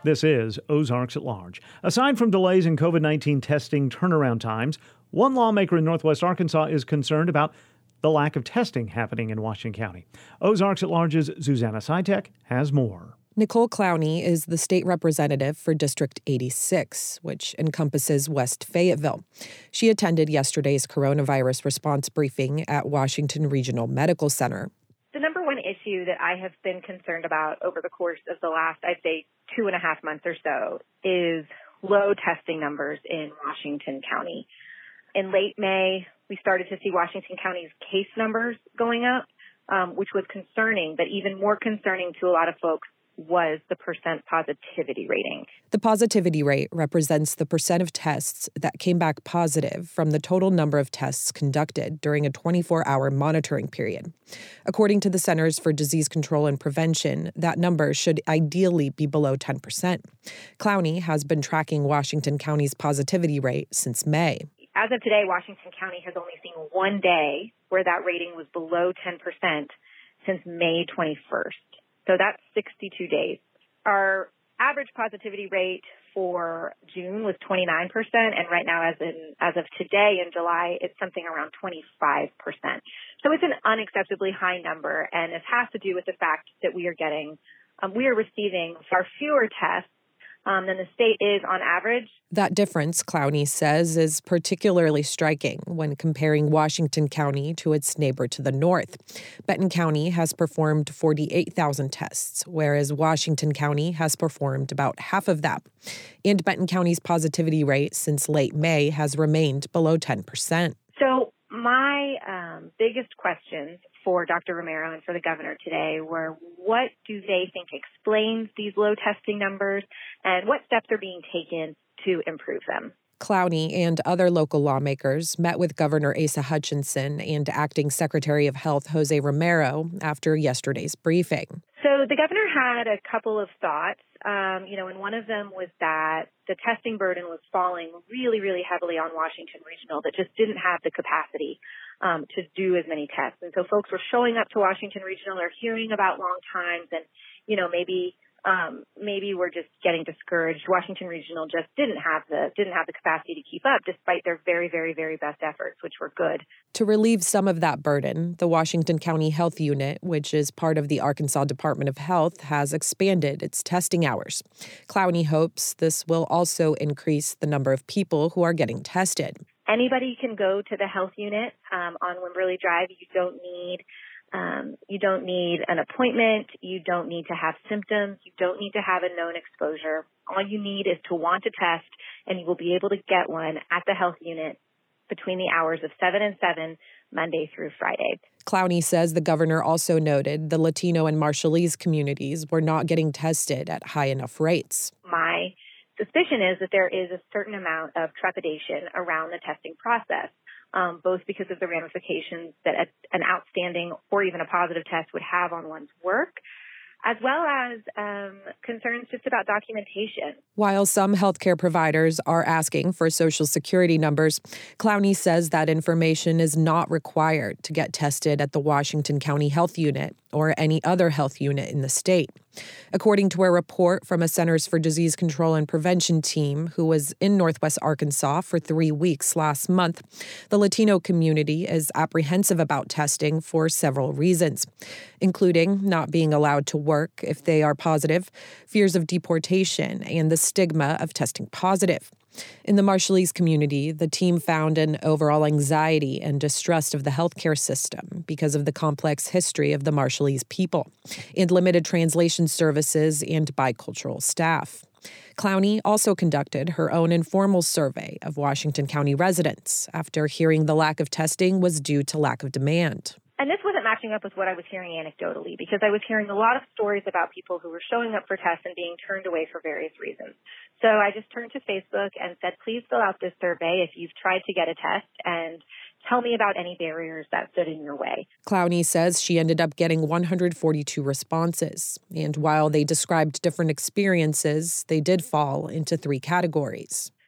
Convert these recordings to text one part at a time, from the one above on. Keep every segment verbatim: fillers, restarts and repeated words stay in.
This is Ozarks at Large. Aside from delays in covid nineteen testing turnaround times, one lawmaker in Northwest Arkansas is concerned about the lack of testing happening in Washington County. Ozarks at Large's Susanna Sitek has more. Nicole Clowney is the state representative for District eighty-six, which encompasses West Fayetteville. She attended yesterday's coronavirus response briefing at Washington Regional Medical Center. The number one issue that I have been concerned about over the course of the last, I'd say, two and a half months or so is low testing numbers in Washington County. In late May, we started to see Washington County's case numbers going up, um, which was concerning, but even more concerning to a lot of folks was the percent positivity rating. The positivity rate represents the percent of tests that came back positive from the total number of tests conducted during a twenty-four hour monitoring period. According to the Centers for Disease Control and Prevention, that number should ideally be below ten percent. Clowney has been tracking Washington County's positivity rate since May. As of today, Washington County has only seen one day where that rating was below ten percent since May twenty-first. So that's sixty-two days. Our average positivity rate for June was twenty-nine percent, and right now, as in as of today in July, it's something around twenty-five percent. So it's an unacceptably high number, and it has to do with the fact that we are getting, um, we are receiving far fewer tests um, than the state is on average. That difference, Clowney says, is particularly striking when comparing Washington County to its neighbor to the north. Benton County has performed forty-eight thousand tests, whereas Washington County has performed about half of that. And Benton County's positivity rate since late May has remained below ten percent. So my um, biggest questions for Doctor Romero and for the governor today were, what do they think explains these low testing numbers, and what steps are being taken to improve them? Clowney and other local lawmakers met with Governor Asa Hutchinson and Acting Secretary of Health Jose Romero after yesterday's briefing. So the governor had a couple of thoughts, um, you know, and one of them was that the testing burden was falling really, really heavily on Washington Regional that just didn't have the capacity um, to do as many tests. And so folks were showing up to Washington Regional or hearing about long times and, you know, maybe Um, maybe we're just getting discouraged. Washington Regional just didn't have the didn't have the capacity to keep up, despite their very, very, very best efforts, which were good. To relieve some of that burden, the Washington County Health Unit, which is part of the Arkansas Department of Health, has expanded its testing hours. Clowney hopes this will also increase the number of people who are getting tested. Anybody can go to the health unit um, on Wimberley Drive. You don't need Um, you don't need an appointment. You don't need to have symptoms. You don't need to have a known exposure. All you need is to want to test, and you will be able to get one at the health unit between the hours of seven and seven, Monday through Friday. Clowney says the governor also noted the Latino and Marshallese communities were not getting tested at high enough rates. My suspicion is that there is a certain amount of trepidation around the testing process. Um, both because of the ramifications that a, an outstanding or even a positive test would have on one's work, as well as um, concerns just about documentation. While some healthcare providers are asking for Social Security numbers, Clowney says that information is not required to get tested at the Washington County Health Unit or any other health unit in the state. According to a report from a Centers for Disease Control and Prevention team who was in Northwest Arkansas for three weeks last month, the Latino community is apprehensive about testing for several reasons, including not being allowed to work if they are positive, fears of deportation, and the stigma of testing positive. In the Marshallese community, the team found an overall anxiety and distrust of the healthcare system because of the complex history of the Marshallese people and limited translation services and bicultural staff. Clowney also conducted her own informal survey of Washington County residents after hearing the lack of testing was due to lack of demand. And this wasn't matching up with what I was hearing anecdotally, because I was hearing a lot of stories about people who were showing up for tests and being turned away for various reasons. So I just turned to Facebook and said, please fill out this survey if you've tried to get a test, and tell me about any barriers that stood in your way. Clowney says she ended up getting one hundred forty-two responses. And while they described different experiences, they did fall into three categories.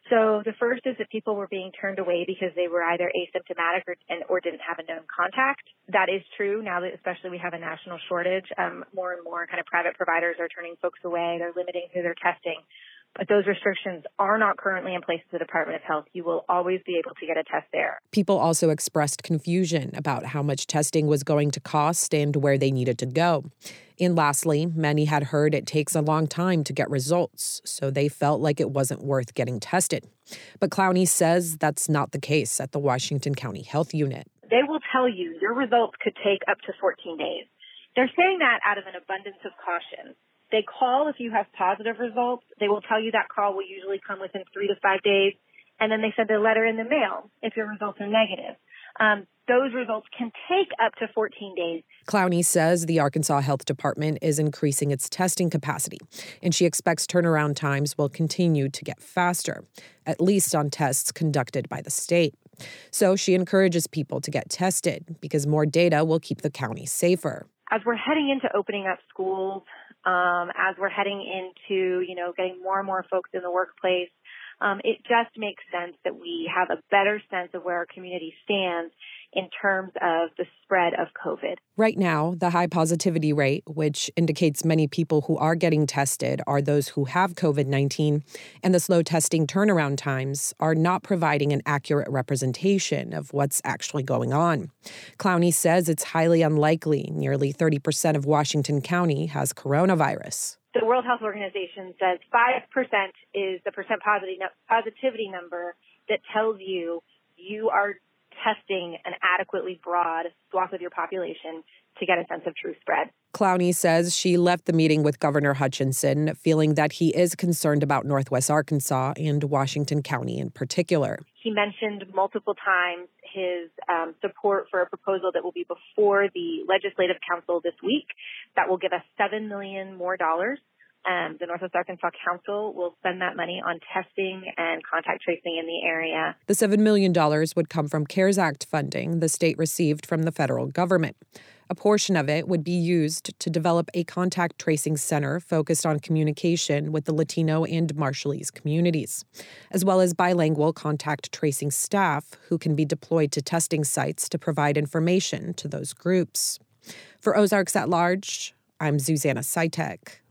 So the first is that people were being turned away because they were either asymptomatic or, and, or didn't have a known contact. That is true now that especially we have a national shortage. Um, more and more kind of private providers are turning folks away. They're limiting who they're testing. But those restrictions are not currently in place at the Department of Health. You will always be able to get a test there. People also expressed confusion about how much testing was going to cost and where they needed to go. And lastly, many had heard it takes a long time to get results, so they felt like it wasn't worth getting tested. But Clowney says that's not the case at the Washington County Health Unit. They will tell you your results could take up to fourteen days. They're saying that out of an abundance of caution. They call if you have positive results. They will tell you that call will usually come within three to five days. And then they send a letter in the mail if your results are negative. Um, those results can take up to fourteen days. Clowney says the Arkansas Health Department is increasing its testing capacity, and she expects turnaround times will continue to get faster, at least on tests conducted by the state. So she encourages people to get tested because more data will keep the county safer. As we're heading into opening up schools, um, as we're heading into, you know, getting more and more folks in the workplace, um, it just makes sense that we have a better sense of where our community stands in terms of the spread of COVID. Right now, the high positivity rate, which indicates many people who are getting tested are those who have COVID nineteen, and the slow testing turnaround times are not providing an accurate representation of what's actually going on. Clowney says it's highly unlikely nearly thirty percent of Washington County has coronavirus. The World Health Organization says five percent is the percent positivity number that tells you you are testing an adequately broad swath of your population to get a sense of true spread. Clowney says she left the meeting with Governor Hutchinson feeling that he is concerned about Northwest Arkansas and Washington County in particular. He mentioned multiple times his um, support for a proposal that will be before the Legislative Council this week that will give us seven million dollars more dollars. Um, the Northwest Arkansas Council will spend that money on testing and contact tracing in the area. The seven million dollars would come from CARES Act funding the state received from the federal government. A portion of it would be used to develop a contact tracing center focused on communication with the Latino and Marshallese communities, as well as bilingual contact tracing staff who can be deployed to testing sites to provide information to those groups. For Ozarks at Large, I'm Zuzanna Sitek.